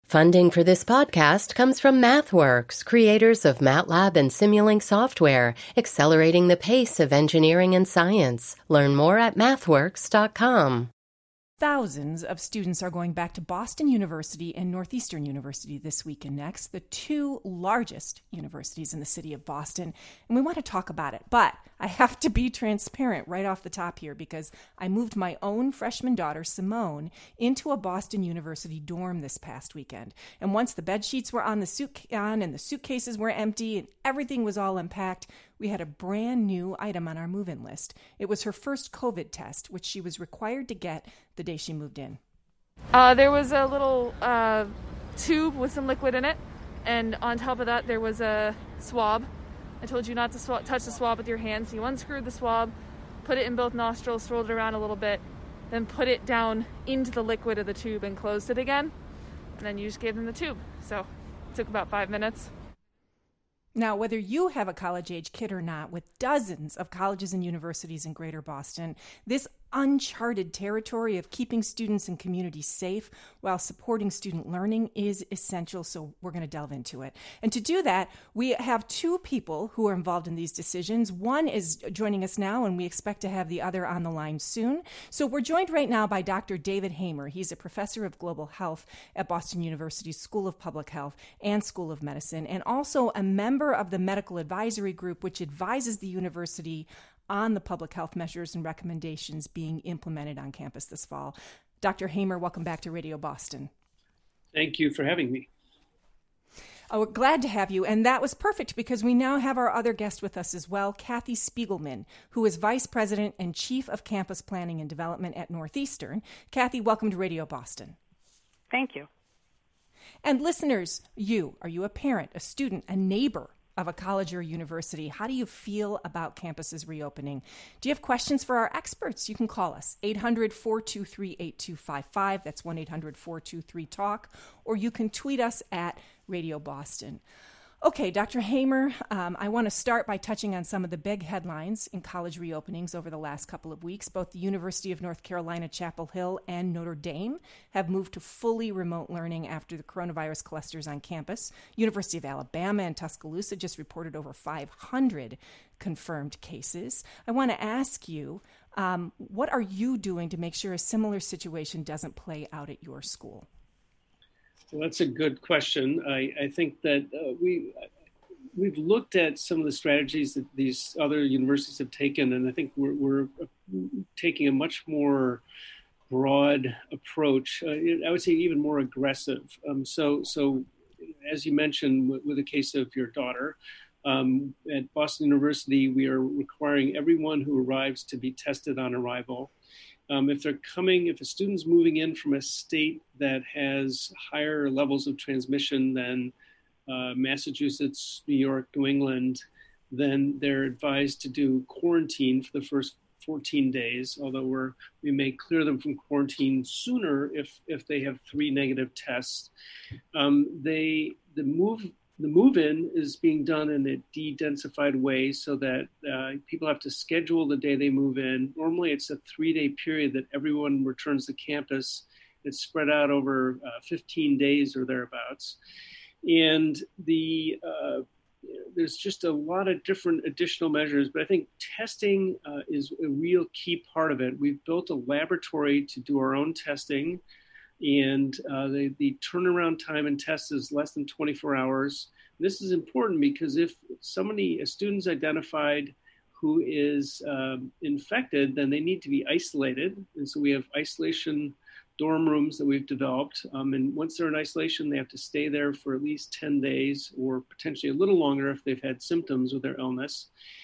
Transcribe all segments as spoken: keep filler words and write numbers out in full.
Funding for this podcast comes from MathWorks, creators of MATLAB and Simulink software, accelerating the pace of engineering and science. Learn more at mathworks dot com. Thousands of students are going back to Boston University and Northeastern University this week and next, the two largest universities in the city of Boston, and we want to talk about it. But I have to be transparent right off the top here because I moved my own freshman daughter, Simone, into a Boston University dorm this past weekend. And once the bed sheets were on the suit on and the suitcases were empty and everything was all unpacked, we had a brand new item on our move-in list. It was her first COVID test, which she was required to get the day she moved in. Uh, there was a little uh, tube with some liquid in it, and on top of that there was a swab. I told you not to sw- touch the swab with your hands. You unscrewed the swab, put it in both nostrils, swirled it around a little bit, then put it down into the liquid of the tube and closed it again, and then you just gave them the tube. So it took about five minutes. Now, whether you have a college-age kid or not, with dozens of colleges and universities in Greater Boston, this uncharted territory of keeping students and communities safe while supporting student learning is essential, so we're going to delve into it. And to do that, we have two people who are involved in these decisions. One is joining us now, and we expect to have the other on the line soon. So we're joined right now by Doctor David Hamer. He's a professor of global health at Boston University's School of Public Health and School of Medicine, and also a member of the Medical Advisory Group, which advises the university on the public health measures and recommendations being implemented on campus this fall. Doctor Hamer, welcome back to Radio Boston. Thank you for having me. Oh, we're glad to have you. And that was perfect because we now have our other guest with us as well, Kathy Spiegelman, who is Vice President and Chief of Campus Planning and Development at Northeastern. Kathy, welcome to Radio Boston. Thank you. And listeners, you, are you a parent, a student, a neighbor of a college or university? How do you feel about campuses reopening? Do you have questions for our experts? You can call us, eight hundred, four two three, eight two five five. That's one eight hundred, four two three, talk. Or you can tweet us at Radio Boston. Okay, Doctor Hamer, um, I want to start by touching on some of the big headlines in college reopenings over the last couple of weeks. Both the University of North Carolina, Chapel Hill, and Notre Dame have moved to fully remote learning after the coronavirus clusters on campus. University of Alabama and Tuscaloosa just reported over five hundred confirmed cases. I want to ask you, um, what are you doing to make sure a similar situation doesn't play out at your school? Well, that's a good question. I, I think that uh, we, we've looked at some of the strategies that these other universities have taken, and I think we're, we're taking a much more broad approach. Uh, I would say even more aggressive. Um, so, so as you mentioned, with, with the case of your daughter, um, at Boston University, we are requiring everyone who arrives to be tested on arrival. Um, if they're coming, if a student's moving in from a state that has higher levels of transmission than uh, Massachusetts, New York, New England, then they're advised to do quarantine for the first fourteen days, although we're, we may clear them from quarantine sooner if, if they have three negative tests. Um, they, the move, The move-in is being done in a de-densified way so that uh, people have to schedule the day they move in. Normally, it's a three-day period that everyone returns to campus. It's spread out over uh, fifteen days or thereabouts. And the uh, there's just a lot of different additional measures, but I think testing uh, is a real key part of it. We've built a laboratory to do our own testing. And uh, the, the turnaround time in tests is less than twenty-four hours. This is important because if somebody, a student's identified who is um, infected, then they need to be isolated. And so we have isolation dorm rooms that we've developed. Um, and once they're in isolation, they have to stay there for at least ten days or potentially a little longer if they've had symptoms with their illness.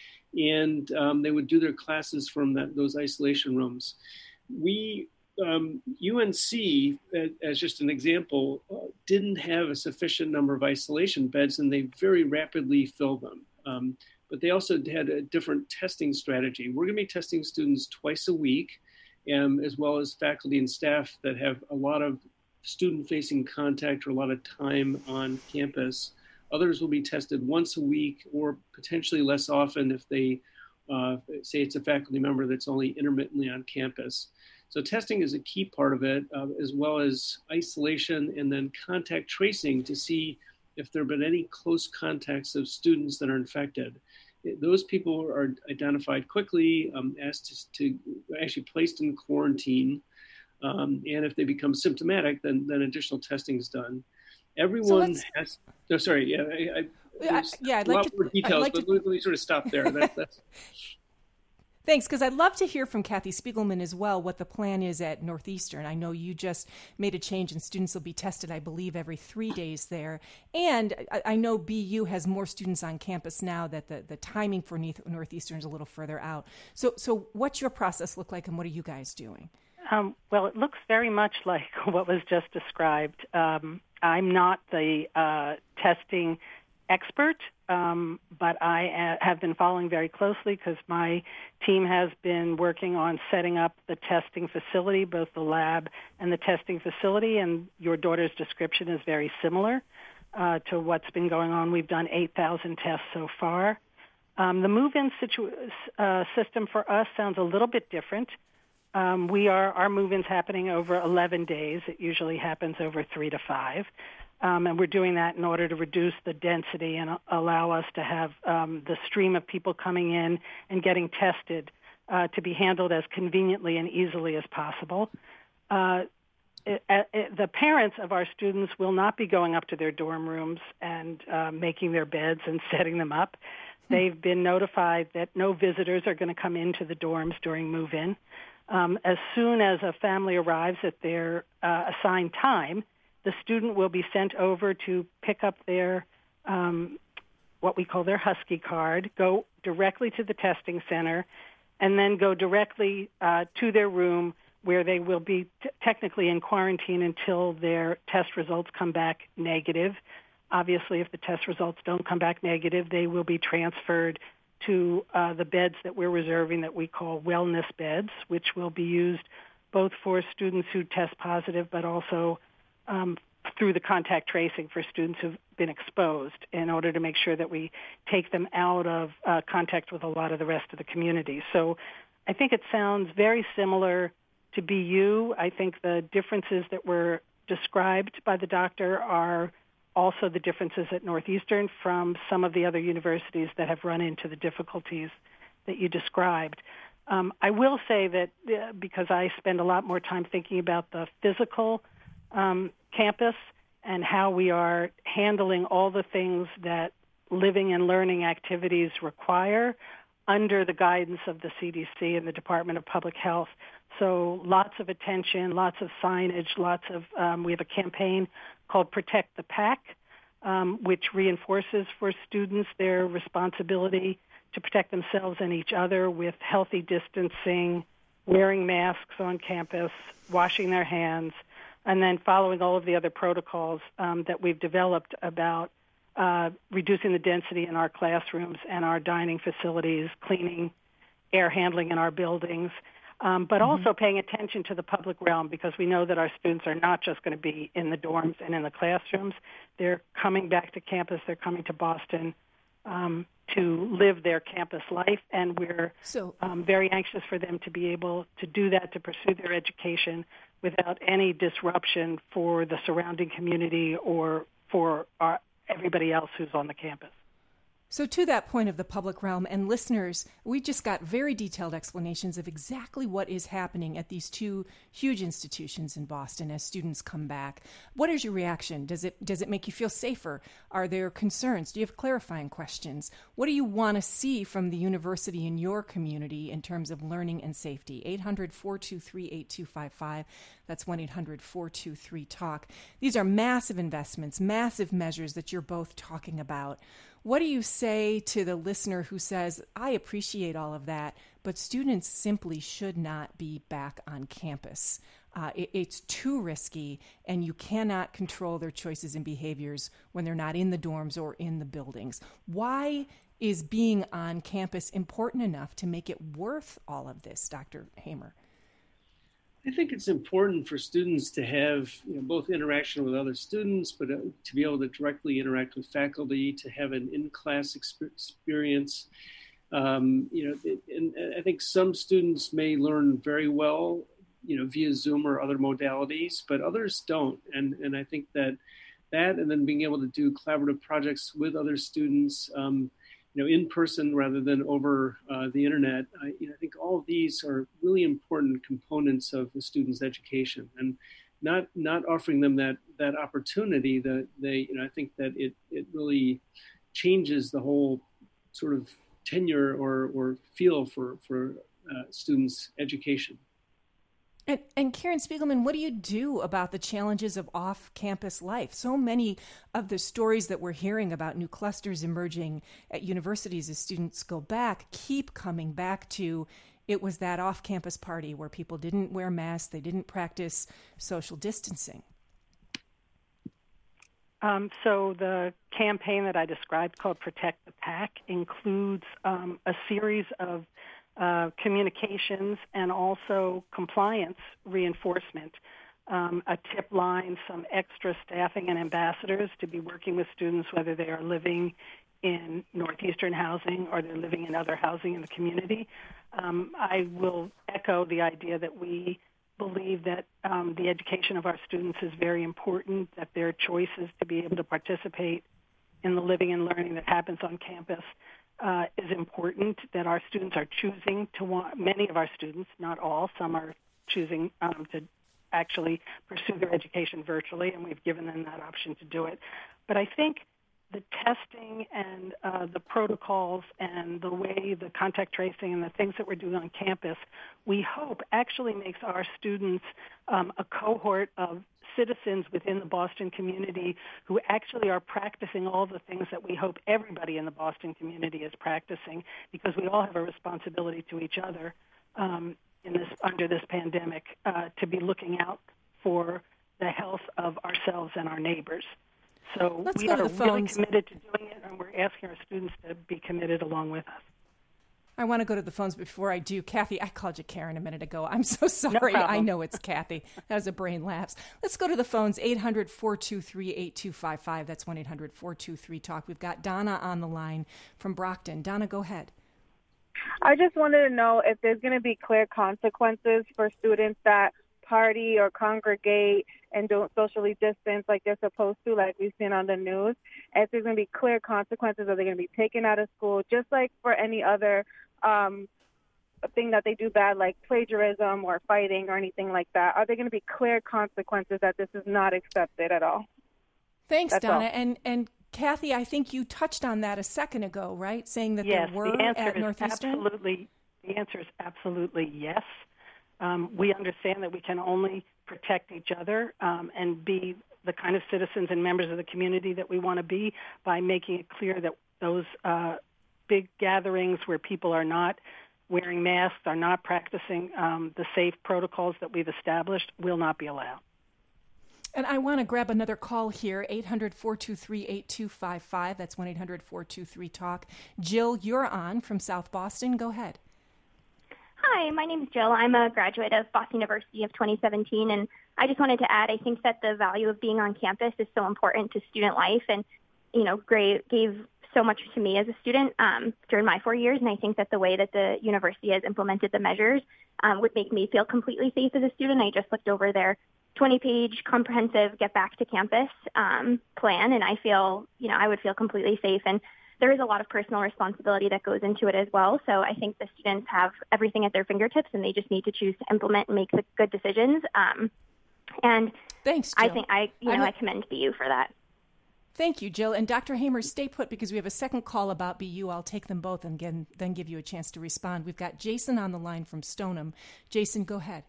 And um, they would do their classes from that, those isolation rooms. We Um, U N C, as just an example, uh, didn't have a sufficient number of isolation beds, and they very rapidly filled them. Um, but they also had a different testing strategy. We're going to be testing students twice a week, um, as well as faculty and staff that have a lot of student-facing contact or a lot of time on campus. Others will be tested once a week or potentially less often if they, uh, say it's a faculty member that's only intermittently on campus. So testing is a key part of it, uh, as well as isolation and then contact tracing to see if there have been any close contacts of students that are infected. Those people are identified quickly, um, asked to, to actually placed in quarantine. Um, and if they become symptomatic, then, then additional testing is done. Everyone so has, oh, sorry, yeah, I, I, there's yeah, I'd a like lot to, more details, like but to... let me sort of stop there. That, that's... Thanks, because I'd love to hear from Kathy Spiegelman as well what the plan is at Northeastern. I know you just made a change and students will be tested, I believe, every three days there. And I, I know B U has more students on campus now that the, the timing for Northeastern is a little further out. So, so what's your process look like and what are you guys doing? Um, well, it looks very much like what was just described. Um, I'm not the uh, testing expert, um, but I uh, have been following very closely because my team has been working on setting up the testing facility, both the lab and the testing facility, and your daughter's description is very similar uh, to what's been going on. We've done eight thousand tests so far. Um, the move-in situ- uh, system for us sounds a little bit different. Um, we are our move-in's happening over eleven days. It usually happens over three to five. Um, and we're doing that in order to reduce the density and uh, allow us to have um, the stream of people coming in and getting tested uh, to be handled as conveniently and easily as possible. Uh, it, it, the parents of our students will not be going up to their dorm rooms and uh, making their beds and setting them up. They've been notified that no visitors are going to come into the dorms during move-in. Um, as soon as a family arrives at their uh, assigned time, the student will be sent over to pick up their, um, what we call their Husky card, go directly to the testing center, and then go directly uh, to their room where they will be t- technically in quarantine until their test results come back negative. Obviously, if the test results don't come back negative, they will be transferred to uh, the beds that we're reserving that we call wellness beds, which will be used both for students who test positive, but also um, through the contact tracing for students who've been exposed in order to make sure that we take them out of uh, contact with a lot of the rest of the community. So I think it sounds very similar to B U. I think the differences that were described by the doctor are also the differences at Northeastern from some of the other universities that have run into the difficulties that you described. Um, I will say that uh, because I spend a lot more time thinking about the physical um, campus and how we are handling all the things that living and learning activities require under the guidance of the C D C and the Department of Public Health. So lots of attention, lots of signage, lots of, um, we have a campaign called Protect the Pack, um, which reinforces for students their responsibility to protect themselves and each other with healthy distancing, wearing masks on campus, washing their hands, and then following all of the other protocols um, that we've developed about uh, reducing the density in our classrooms and our dining facilities, cleaning, air handling in our buildings, um, but mm-hmm. also paying attention to the public realm because we know that our students are not just going to be in the dorms and in the classrooms. They're coming back to campus. They're coming to Boston um, to live their campus life, and we're so, um, very anxious for them to be able to do that, to pursue their education without any disruption for the surrounding community or for our, everybody else who's on the campus. So to that point of the public realm, and listeners, we just got very detailed explanations of exactly what is happening at these two huge institutions in Boston as students come back. What is your reaction? Does it does it make you feel safer? Are there concerns? Do you have clarifying questions? What do you want to see from the university in your community in terms of learning and safety? eight hundred, four two three, eight two five five. That's one eight hundred, four two three, talk. These are massive investments, massive measures that you're both talking about. What do you say to the listener who says, I appreciate all of that, but students simply should not be back on campus? Uh, it, it's too risky, and you cannot control their choices and behaviors when they're not in the dorms or in the buildings. Why is being on campus important enough to make it worth all of this, Doctor Hamer? I think it's important for students to have you know, both interaction with other students, but uh, to be able to directly interact with faculty, to have an in-class exp- experience. Um, you know, it, and I think some students may learn very well you know, via Zoom or other modalities, but others don't. And, and I think that that, and then being able to do collaborative projects with other students, um, you know, in person rather than over uh, the internet, I, you know, I think all of these are really important components of the student's education. And not not offering them that that opportunity, that they, you know, I think that it it really changes the whole sort of tenure or or feel for for uh, students' education. And, and Karen Spiegelman, what do you do about the challenges of off-campus life? So many of the stories that we're hearing about new clusters emerging at universities as students go back keep coming back to it was that off-campus party where people didn't wear masks, they didn't practice social distancing. Um, so the campaign that I described called Protect the Pack includes um, a series of uh, communications and also compliance reinforcement, um, a tip line, some extra staffing and ambassadors to be working with students, whether they are living in Northeastern housing or they're living in other housing in the community. Um, I will echo the idea that we believe that um, the education of our students is very important, that their choices to be able to participate in the living and learning that happens on campus uh, is important, that our students are choosing to want, many of our students, not all, some are choosing um, to actually pursue their education virtually, and we've given them that option to do it. But I think the testing and uh, the protocols and the way the contact tracing and the things that we're doing on campus, we hope actually makes our students um, a cohort of citizens within the Boston community who actually are practicing all the things that we hope everybody in the Boston community is practicing, because we all have a responsibility to each other um, in this under this pandemic uh, to be looking out for the health of ourselves and our neighbors. So Let's we go are to the really phones. committed to doing it, and we're asking our students to be committed along with us. I want to go to the phones before I do. Kathy, I called you Karen a minute ago. I'm so sorry. No I know it's Kathy. That was a brain lapse. Let's go to the phones, eight hundred, four two three, eight two five five. That's one eight hundred, four two three, talk. We've got Donna on the line from Brockton. Donna, go ahead. I just wanted to know if there's going to be clear consequences for students that party or congregate and don't socially distance like they're supposed to, like we've seen on the news. If there's going to be clear consequences, are they going to be taken out of school, just like for any other um, thing that they do bad, like plagiarism or fighting or anything like that? Are there going to be clear consequences that this is not accepted at all? Thanks, That's Donna. all. And and Kathy, I think you touched on that a second ago, right? Saying that yes, there were the answer at is Northeastern? Absolutely, the answer is absolutely yes. Um, we understand that we can only protect each other um, and be the kind of citizens and members of the community that we want to be by making it clear that those uh, big gatherings where people are not wearing masks, are not practicing um, the safe protocols that we've established will not be allowed. And I want to grab another call here, eight hundred, four two three, eight two five five. That's one eight hundred, four two three, talk. Jill, you're on from South Boston. Go ahead. Hi, my name is Jill. I'm a graduate of Boston University of twenty seventeen, and I just wanted to add, I think that the value of being on campus is so important to student life, and, you know, great, gave so much to me as a student um, during my four years, and I think that the way that the university has implemented the measures um, would make me feel completely safe as a student. I just looked over their twenty-page comprehensive Get Back to Campus um, plan, and I feel, you know, I would feel completely safe, and there is a lot of personal responsibility that goes into it as well. So I think the students have everything at their fingertips, and they just need to choose to implement and make the good decisions. Um, and Thanks, Jill. I think I, you know, I'm a- I commend B U for that. Thank you, Jill. And Doctor Hamer, stay put because we have a second call about B U. I'll take them both and again, then give you a chance to respond. We've got Jason on the line from Stoneham. Jason, go ahead.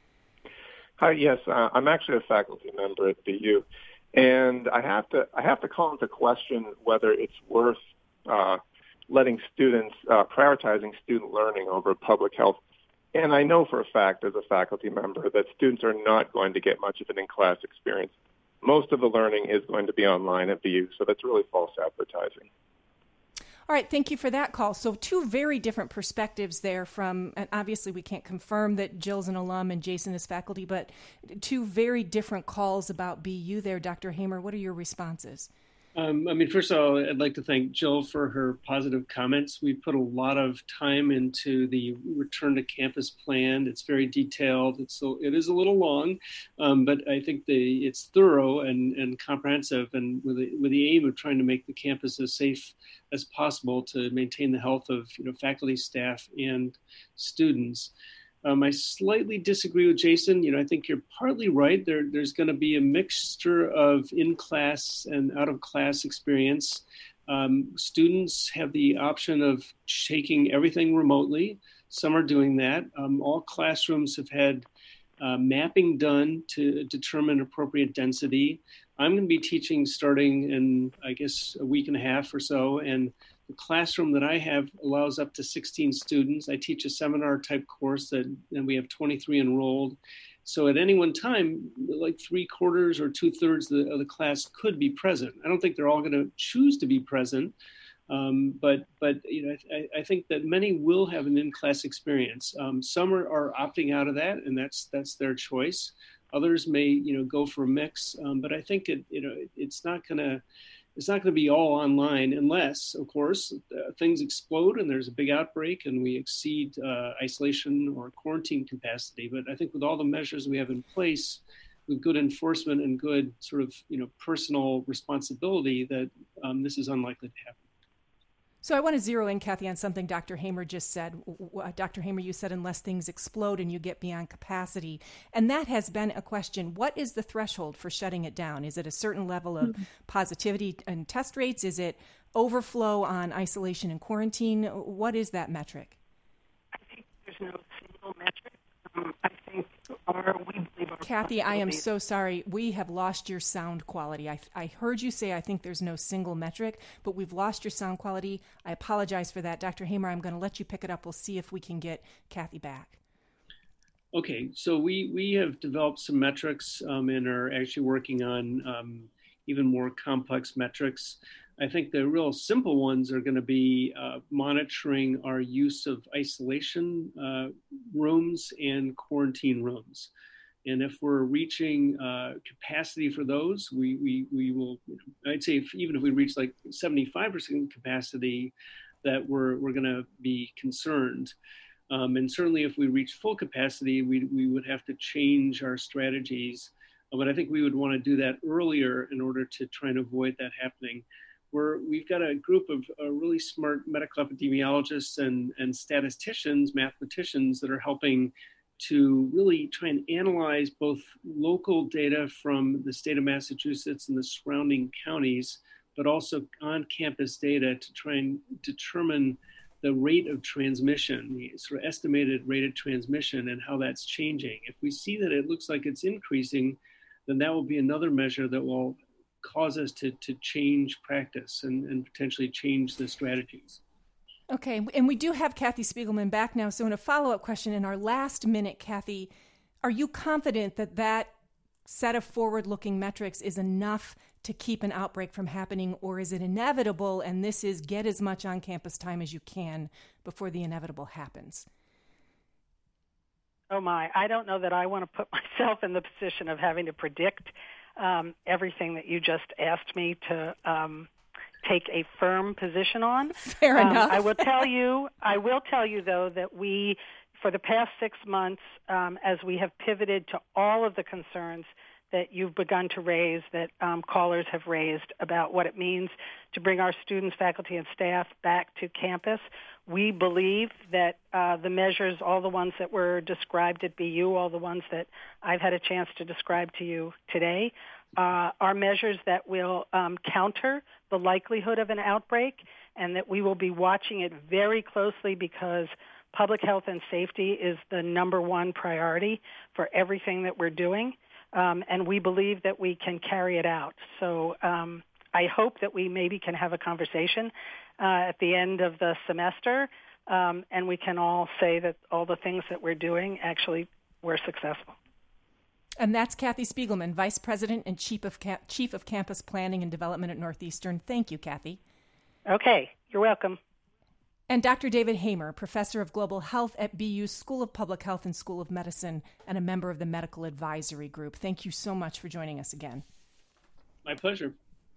Hi, yes, uh, I'm actually a faculty member at B U, and I have to I have to call into question whether it's worth uh, letting students uh, prioritizing student learning over public health. And I know for a fact, as a faculty member, that students are not going to get much of an in-class experience. Most of the learning is going to be online at B U, so that's really false advertising. All right, thank you for that call. So two very different perspectives there from, and obviously we can't confirm that Jill's an alum and Jason is faculty, but two very different calls about B U there. Doctor Hamer, what are your responses? Um, I mean, first of all, I'd like to thank Jill for her positive comments. We put a lot of time into the return to campus plan. It's very detailed. It's so it is a little long, um, but I think the it's thorough and, and comprehensive, and with the, with the aim of trying to make the campus as safe as possible to maintain the health of you know faculty, staff, and students. Um, I slightly disagree with Jason. You know, I think you're partly right. There, there's going to be a mixture of in-class and out-of-class experience. Um, students have the option of taking everything remotely. Some are doing that. Um, all classrooms have had uh, mapping done to determine appropriate density. I'm going to be teaching starting in, I guess, a week and a half or so, and the classroom that I have allows up to sixteen students. I teach a seminar type course that, and we have twenty-three enrolled. So at any one time, like three quarters or two thirds of the, of the class could be present. I don't think they're all going to choose to be present, um, but but you know I, I think that many will have an in-class experience. Um, some are, are opting out of that, and that's that's their choice. Others may you know go for a mix, um, but I think it you know it, it's not going to. It's not going to be all online unless, of course, uh, things explode and there's a big outbreak and we exceed uh, isolation or quarantine capacity. But I think with all the measures we have in place, with good enforcement and good sort of, you know, personal responsibility, that um, this is unlikely to happen. So I want to zero in, Kathy, on something Doctor Hamer just said. Doctor Hamer, you said unless things explode and you get beyond capacity. And that has been a question. What is the threshold for shutting it down? Is it a certain level of mm-hmm. positivity and test rates? Is it overflow on isolation and quarantine? What is that metric? I think there's no single metric. Um, I think our, we believe our Kathy, I am so sorry. We have lost your sound quality. I, I heard you say I think there's no single metric, but we've lost your sound quality. I apologize for that. Doctor Hamer, I'm going to let you pick it up. We'll see if we can get Kathy back. Okay, so we, we have developed some metrics um, and are actually working on um, even more complex metrics. I think the real simple ones are going to be uh, monitoring our use of isolation uh, rooms and quarantine rooms. And if we're reaching uh, capacity for those, we, we, we will, I'd say if, even if we reach like seventy-five percent capacity, that we're, we're going to be concerned. Um, and certainly if we reach full capacity, we, we would have to change our strategies. But I think we would want to do that earlier in order to try and avoid that happening. We're, we've got a group of uh, really smart medical epidemiologists and, and statisticians, mathematicians that are helping to really try and analyze both local data from the state of Massachusetts and the surrounding counties, but also on-campus data to try and determine the rate of transmission, the sort of estimated rate of transmission and how that's changing. If we see that it looks like it's increasing, then that will be another measure that will cause us to, to change practice and, and potentially change the strategies. Okay, and we do have Kathy Spiegelman back now. So in a follow-up question, in our last minute, Kathy, are you confident that that set of forward-looking metrics is enough to keep an outbreak from happening, or is it inevitable and this is get as much on-campus time as you can before the inevitable happens? Oh my, I don't know that I want to put myself in the position of having to predict um, everything that you just asked me to um, take a firm position on. Fair um, enough. I will tell you, I will tell you though that we, for the past six months, um, as we have pivoted to all of the concerns that you've begun to raise, that um, callers have raised about what it means to bring our students, faculty, and staff back to campus. We believe that uh, the measures, all the ones that were described at B U, all the ones that I've had a chance to describe to you today, uh, are measures that will um, counter the likelihood of an outbreak, and that we will be watching it very closely because public health and safety is the number one priority for everything that we're doing. Um, and we believe that we can carry it out. So um, I hope that we maybe can have a conversation uh, at the end of the semester, um, and we can all say that all the things that we're doing actually were successful. And that's Kathy Spiegelman, Vice President and Chief of, Ca- Chief of Campus Planning and Development at Northeastern. Thank you, Kathy. Okay, you're welcome. And Doctor David Hamer, Professor of Global Health at B U's School of Public Health and School of Medicine, and a member of the Medical Advisory Group. Thank you so much for joining us again. My pleasure.